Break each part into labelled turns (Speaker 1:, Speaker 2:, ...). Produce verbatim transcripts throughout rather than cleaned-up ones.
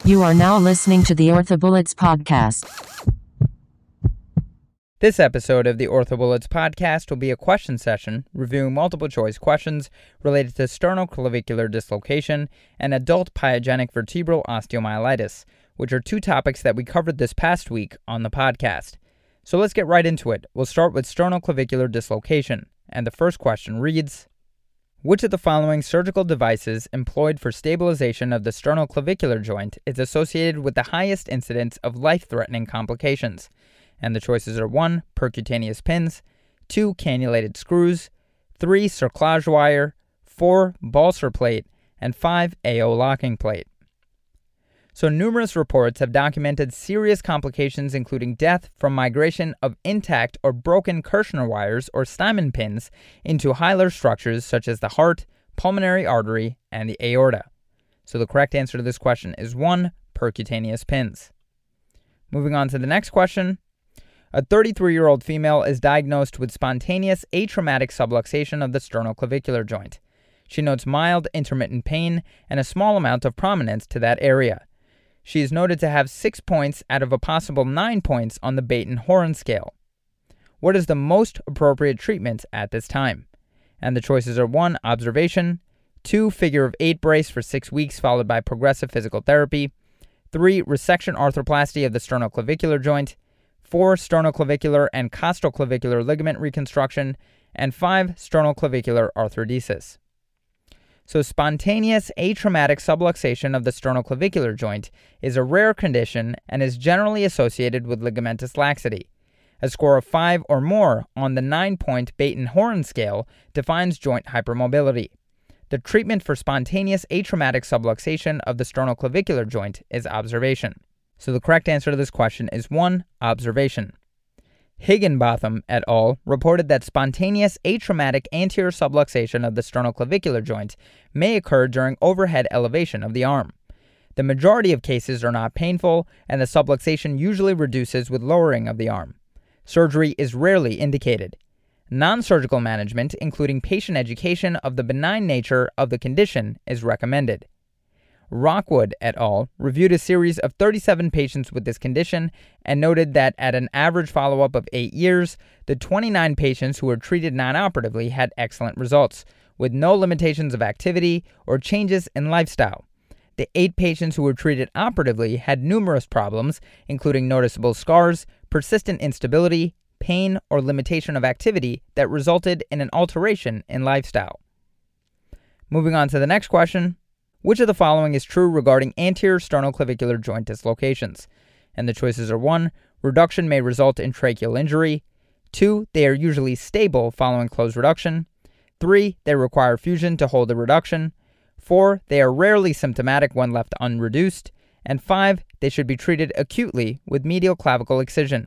Speaker 1: You are now listening to the OrthoBullets podcast.
Speaker 2: This episode of the OrthoBullets podcast will be a question session reviewing multiple choice questions related to sternoclavicular dislocation and adult pyogenic vertebral osteomyelitis, which are two topics that we covered this past week on the podcast. So let's get right into it. We'll start with sternoclavicular dislocation, and the first question reads, which of the following surgical devices employed for stabilization of the sternoclavicular joint is associated with the highest incidence of life-threatening complications? And the choices are one. Percutaneous pins, two. Cannulated screws, three. Cerclage wire, four. Balser plate, and five. A O locking plate. So numerous reports have documented serious complications including death from migration of intact or broken Kirschner wires or Steinmann pins into hilar structures such as the heart, pulmonary artery, and the aorta. So the correct answer to this question is one. Percutaneous pins. Moving on to the next question. A thirty-three-year-old female is diagnosed with spontaneous atraumatic subluxation of the sternoclavicular joint. She notes mild intermittent pain and a small amount of prominence to that area. She is noted to have six points out of a possible nine points on the Baton-Horan scale. What is the most appropriate treatment at this time? And the choices are one. Observation, two. Figure of eight brace for six weeks followed by progressive physical therapy, three. Resection arthroplasty of the sternoclavicular joint, four. Sternoclavicular and costoclavicular ligament reconstruction, and five. Sternoclavicular arthrodesis. So spontaneous atraumatic subluxation of the sternoclavicular joint is a rare condition and is generally associated with ligamentous laxity. A score of five or more on the nine-point Baton-Horan scale defines joint hypermobility. The treatment for spontaneous atraumatic subluxation of the sternoclavicular joint is observation. So the correct answer to this question is one. Observation. Higginbotham et al. Reported that spontaneous atraumatic anterior subluxation of the sternoclavicular joint may occur during overhead elevation of the arm. The majority of cases are not painful, and the subluxation usually reduces with lowering of the arm. Surgery is rarely indicated. Non-surgical management, including patient education of the benign nature of the condition, is recommended. Rockwood et al. Reviewed a series of thirty-seven patients with this condition and noted that at an average follow-up of eight years, the twenty-nine patients who were treated non-operatively had excellent results, with no limitations of activity or changes in lifestyle. The eight patients who were treated operatively had numerous problems, including noticeable scars, persistent instability, pain, or limitation of activity that resulted in an alteration in lifestyle. Moving on to the next question. Which of the following is true regarding anterior sternoclavicular joint dislocations? And the choices are one. Reduction may result in tracheal injury, two. They are usually stable following closed reduction, three. They require fusion to hold the reduction, four. They are rarely symptomatic when left unreduced, and five. They should be treated acutely with medial clavicle excision.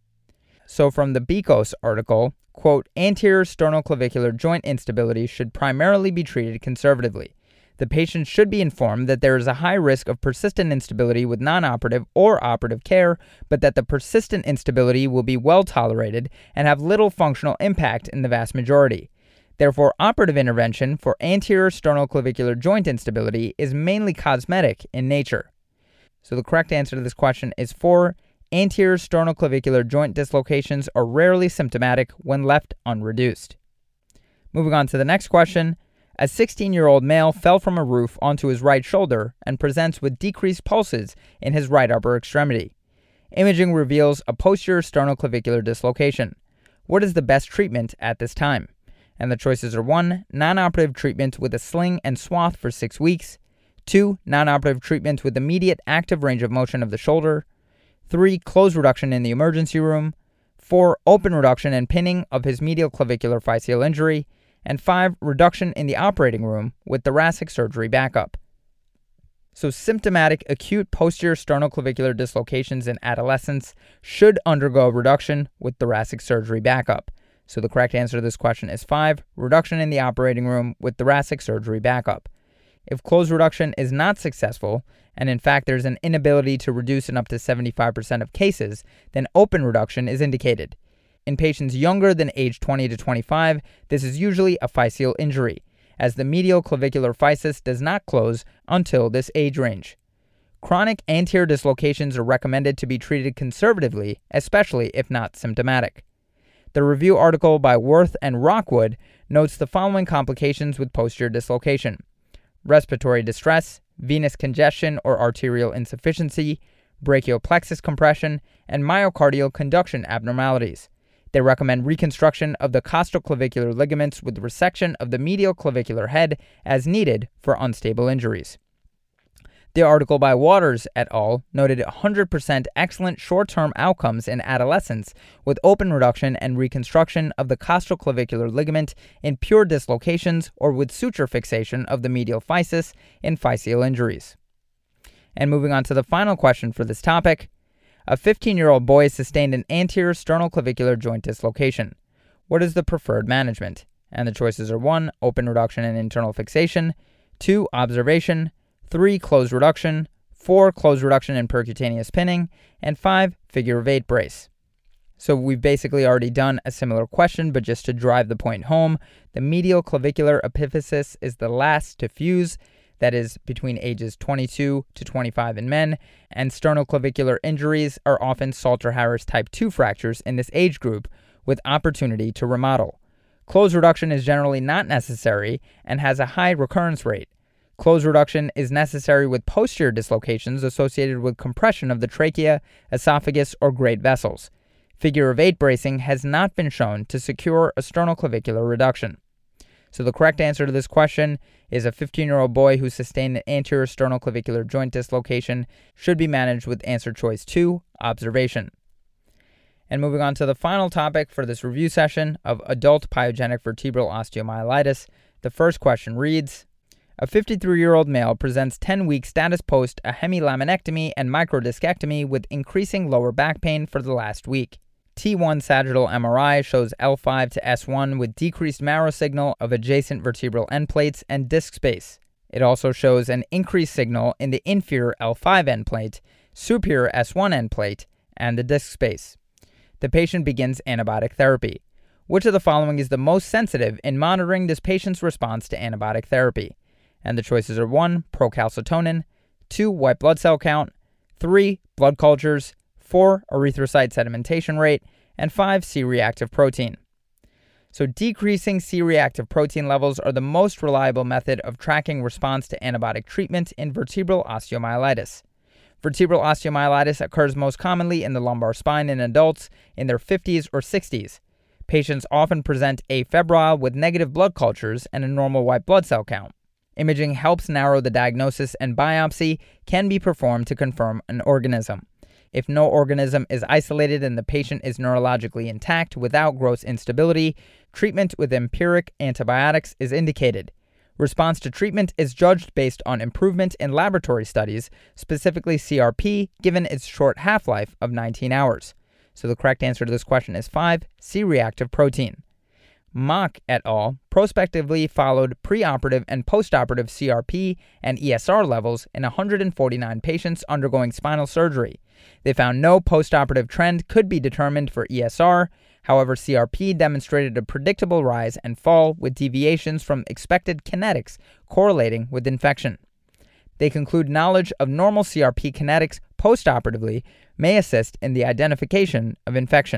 Speaker 2: So from the Bekos article, quote, anterior sternoclavicular joint instability should primarily be treated conservatively. The patient should be informed that there is a high risk of persistent instability with non-operative or operative care, but that the persistent instability will be well tolerated and have little functional impact in the vast majority. Therefore, operative intervention for anterior sternoclavicular joint instability is mainly cosmetic in nature. So the correct answer to this question is four. Anterior sternoclavicular joint dislocations are rarely symptomatic when left unreduced. Moving on to the next question. A sixteen-year-old male fell from a roof onto his right shoulder and presents with decreased pulses in his right upper extremity. Imaging reveals a posterior sternoclavicular dislocation. What is the best treatment at this time? And the choices are one. Non-operative treatment with a sling and swath for six weeks, two. Non-operative treatment with immediate active range of motion of the shoulder, three. Closed reduction in the emergency room, four. Open reduction and pinning of his medial clavicular physeal injury, and five. Reduction in the operating room with thoracic surgery backup. So symptomatic acute posterior sternoclavicular dislocations in adolescents should undergo reduction with thoracic surgery backup. So the correct answer to this question is five. Reduction in the operating room with thoracic surgery backup. If closed reduction is not successful, and in fact there's an inability to reduce in up to seventy-five percent of cases, then open reduction is indicated. In patients younger than age twenty to twenty-five, this is usually a physeal injury, as the medial clavicular physis does not close until this age range. Chronic anterior dislocations are recommended to be treated conservatively, especially if not symptomatic. The review article by Worth and Rockwood notes the following complications with posterior dislocation: respiratory distress, venous congestion or arterial insufficiency, brachial plexus compression, and myocardial conduction abnormalities. They recommend reconstruction of the costoclavicular ligaments with resection of the medial clavicular head as needed for unstable injuries. The article by Waters et al. Noted one hundred percent excellent short-term outcomes in adolescents with open reduction and reconstruction of the costoclavicular ligament in pure dislocations or with suture fixation of the medial physis in physeal injuries. And moving on to the final question for this topic, a fifteen-year-old boy sustained an anterior sternoclavicular joint dislocation. What is the preferred management? And the choices are one. Open reduction and internal fixation, two. Observation, three. Closed reduction, four. Closed reduction and percutaneous pinning, and five. Figure of eight brace. So we've basically already done a similar question, but just to drive the point home, the medial clavicular epiphysis is the last to fuse, that is between ages twenty-two to twenty-five in men, and sternoclavicular injuries are often Salter-Harris type two fractures in this age group with opportunity to remodel. Closed reduction is generally not necessary and has a high recurrence rate. Closed reduction is necessary with posterior dislocations associated with compression of the trachea, esophagus, or great vessels. Figure of eight bracing has not been shown to secure a sternoclavicular reduction. So the correct answer to this question is a fifteen-year-old boy who sustained an anterior sternoclavicular joint dislocation should be managed with answer choice two, observation. And moving on to the final topic for this review session of adult pyogenic vertebral osteomyelitis, the first question reads, a fifty-three-year-old male presents ten week status post a hemilaminectomy and microdiscectomy with increasing lower back pain for the last week. T one sagittal M R I shows L five to S one with decreased marrow signal of adjacent vertebral end plates and disc space. It also shows an increased signal in the inferior L five end plate, superior S one end plate, and the disc space. The patient begins antibiotic therapy. Which of the following is the most sensitive in monitoring this patient's response to antibiotic therapy? And the choices are one. Procalcitonin, two. White blood cell count, three. Blood cultures, four. Erythrocyte sedimentation rate, and five. C-reactive protein. So decreasing C-reactive protein levels are the most reliable method of tracking response to antibiotic treatment in vertebral osteomyelitis. Vertebral osteomyelitis occurs most commonly in the lumbar spine in adults in their fifties or sixties. Patients often present afebrile with negative blood cultures and a normal white blood cell count. Imaging helps narrow the diagnosis, and biopsy can be performed to confirm an organism. If no organism is isolated and the patient is neurologically intact without gross instability, treatment with empiric antibiotics is indicated. Response to treatment is judged based on improvement in laboratory studies, specifically C R P, given its short half-life of nineteen hours. So the correct answer to this question is five. C-reactive protein. Mock et al. Prospectively followed preoperative and postoperative C R P and E S R levels in one hundred forty-nine patients undergoing spinal surgery. They found no postoperative trend could be determined for E S R. However, C R P demonstrated a predictable rise and fall with deviations from expected kinetics correlating with infection. They conclude knowledge of normal C R P kinetics postoperatively may assist in the identification of infection.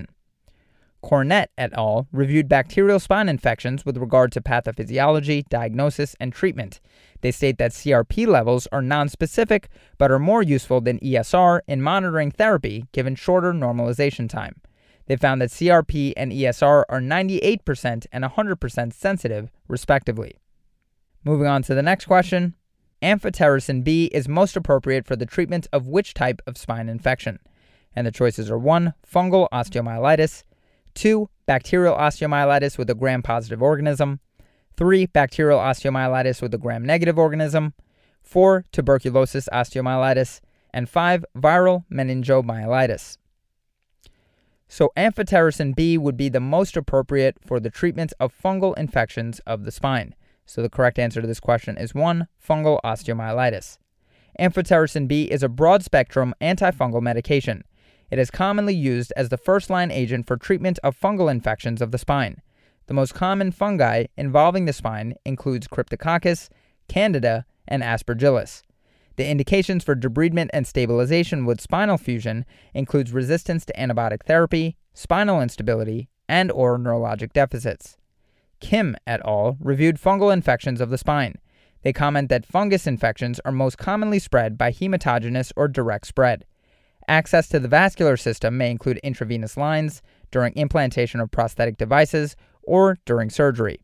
Speaker 2: Cornett et al. Reviewed bacterial spine infections with regard to pathophysiology, diagnosis, and treatment. They state that C R P levels are nonspecific but are more useful than E S R in monitoring therapy given shorter normalization time. They found that C R P and E S R are ninety-eight percent and one hundred percent sensitive, respectively. Moving on to the next question. Amphotericin B is most appropriate for the treatment of which type of spine infection? And the choices are one. Fungal osteomyelitis, two. Bacterial osteomyelitis with a gram-positive organism, three. Bacterial osteomyelitis with a gram-negative organism, four. Tuberculosis osteomyelitis, and five. Viral meningomyelitis. So amphotericin B would be the most appropriate for the treatment of fungal infections of the spine. So the correct answer to this question is one. Fungal osteomyelitis. Amphotericin B is a broad-spectrum antifungal medication. It is commonly used as the first-line agent for treatment of fungal infections of the spine. The most common fungi involving the spine includes Cryptococcus, Candida, and Aspergillus. The indications for debridement and stabilization with spinal fusion includes resistance to antibiotic therapy, spinal instability, and or neurologic deficits. Kim et al. Reviewed fungal infections of the spine. They comment that fungus infections are most commonly spread by hematogenous or direct spread. Access to the vascular system may include intravenous lines, during implantation of prosthetic devices, or during surgery.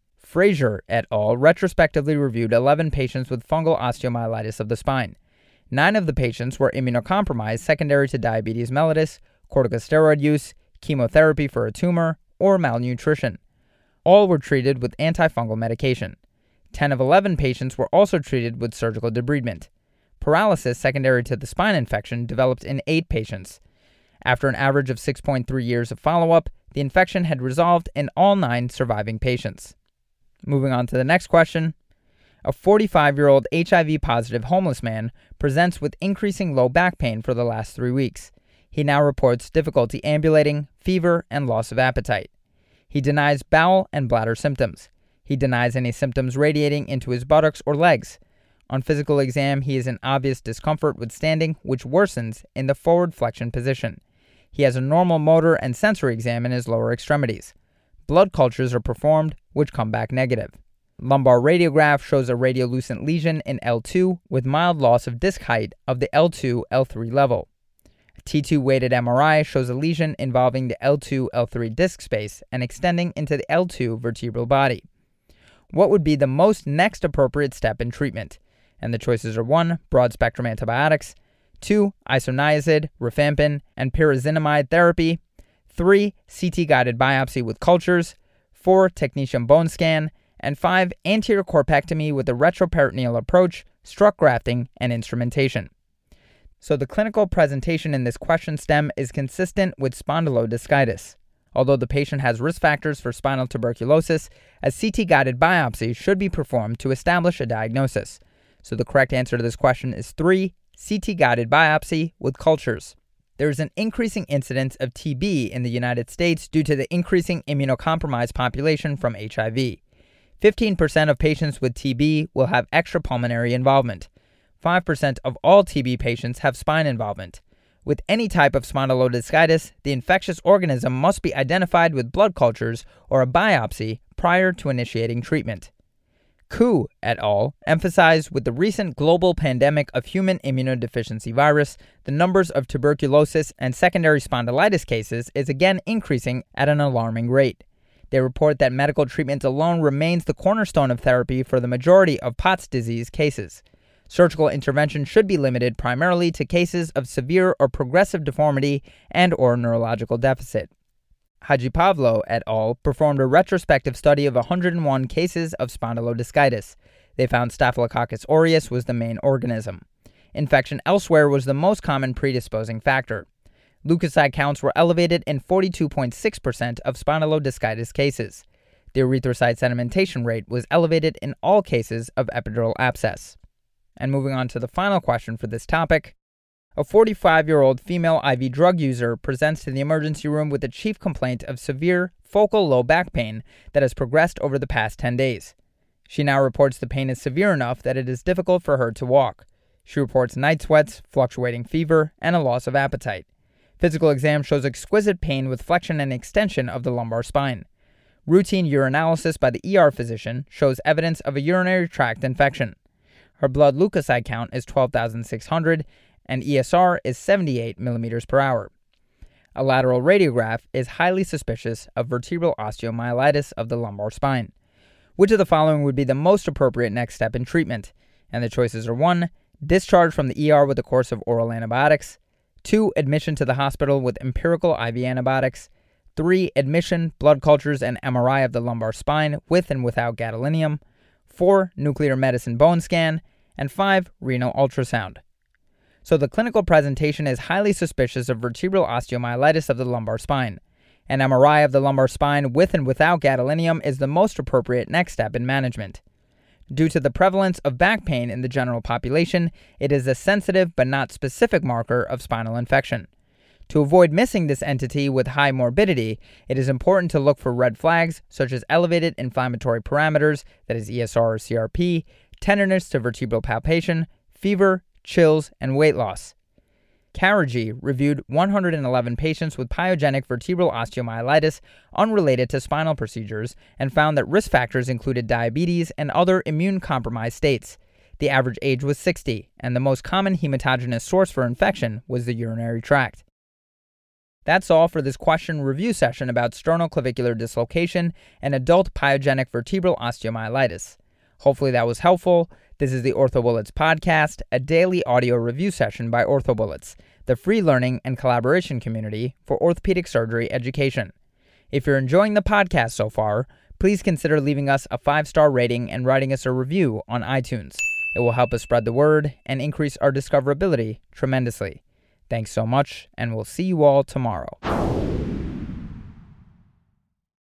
Speaker 2: Fraser et al. Retrospectively reviewed eleven patients with fungal osteomyelitis of the spine. Nine of the patients were immunocompromised secondary to diabetes mellitus, corticosteroid use, chemotherapy for a tumor, or malnutrition. All were treated with antifungal medication. ten of eleven patients were also treated with surgical debridement. Paralysis secondary to the spine infection developed in eight patients. After an average of six point three years of follow-up, the infection had resolved in all nine surviving patients. Moving on to the next question. A forty-five-year-old H I V-positive homeless man presents with increasing low back pain for the last three weeks. He now reports difficulty ambulating, fever, and loss of appetite. He denies bowel and bladder symptoms. He denies any symptoms radiating into his buttocks or legs. On physical exam, he is in obvious discomfort with standing, which worsens in the forward flexion position. He has a normal motor and sensory exam in his lower extremities. Blood cultures are performed, which come back negative. Lumbar radiograph shows a radiolucent lesion in L two with mild loss of disc height of the L two L three level. A T two weighted M R I shows a lesion involving the L two L three disc space and extending into the L two vertebral body. What would be the most next appropriate step in treatment? And the choices are one. Broad-spectrum antibiotics, two. Isoniazid, rifampin, and pyrazinamide therapy, three. C T-guided biopsy with cultures, four. Technetium bone scan, and five. Anterior corpectomy with a retroperitoneal approach, struck grafting, and instrumentation. So the clinical presentation in this question stem is consistent with spondylodiscitis. Although the patient has risk factors for spinal tuberculosis, a C T-guided biopsy should be performed to establish a diagnosis. So the correct answer to this question is three. C T-guided biopsy with cultures. There is an increasing incidence of T B in the United States due to the increasing immunocompromised population from H I V. fifteen percent of patients with T B will have extrapulmonary involvement. five percent of all T B patients have spine involvement. With any type of spondylodiscitis, the infectious organism must be identified with blood cultures or a biopsy prior to initiating treatment. Ku et al. Emphasized with the recent global pandemic of human immunodeficiency virus, the numbers of tuberculosis and secondary spondylitis cases is again increasing at an alarming rate. They report that medical treatment alone remains the cornerstone of therapy for the majority of Pott's disease cases. Surgical intervention should be limited primarily to cases of severe or progressive deformity and or neurological deficit. Hadjipavlo et al. Performed a retrospective study of one hundred one cases of spondylodiscitis. They found Staphylococcus aureus was the main organism. Infection elsewhere was the most common predisposing factor. Leukocyte counts were elevated in forty-two point six percent of spondylodiscitis cases. The erythrocyte sedimentation rate was elevated in all cases of epidural abscess. And moving on to the final question for this topic. A forty-five-year-old female I V drug user presents to the emergency room with a chief complaint of severe focal low back pain that has progressed over the past ten days. She now reports the pain is severe enough that it is difficult for her to walk. She reports night sweats, fluctuating fever, and a loss of appetite. Physical exam shows exquisite pain with flexion and extension of the lumbar spine. Routine urinalysis by the E R physician shows evidence of a urinary tract infection. Her blood leukocyte count is twelve thousand six hundred, and E S R is seventy-eight millimeters per hour. A lateral radiograph is highly suspicious of vertebral osteomyelitis of the lumbar spine. Which of the following would be the most appropriate next step in treatment? And the choices are one. Discharge from the E R with a course of oral antibiotics, two. Admission to the hospital with empirical I V antibiotics, three. Admission, blood cultures, and M R I of the lumbar spine with and without gadolinium, four. Nuclear medicine bone scan, and five. Renal ultrasound. So the clinical presentation is highly suspicious of vertebral osteomyelitis of the lumbar spine. An M R I of the lumbar spine with and without gadolinium is the most appropriate next step in management. Due to the prevalence of back pain in the general population, it is a sensitive but not specific marker of spinal infection. To avoid missing this entity with high morbidity, it is important to look for red flags such as elevated inflammatory parameters, that is E S R or C R P, tenderness to vertebral palpation, fever, chills, and weight loss. Carrigy reviewed one hundred eleven patients with pyogenic vertebral osteomyelitis unrelated to spinal procedures and found that risk factors included diabetes and other immune-compromised states. The average age was sixty, and the most common hematogenous source for infection was the urinary tract. That's all for this question review session about sternoclavicular dislocation and adult pyogenic vertebral osteomyelitis. Hopefully that was helpful. This is the OrthoBullets podcast, a daily audio review session by OrthoBullets, the free learning and collaboration community for orthopedic surgery education. If you're enjoying the podcast so far, please consider leaving us a five-star rating and writing us a review on iTunes. It will help us spread the word and increase our discoverability tremendously. Thanks so much, and we'll see you all tomorrow.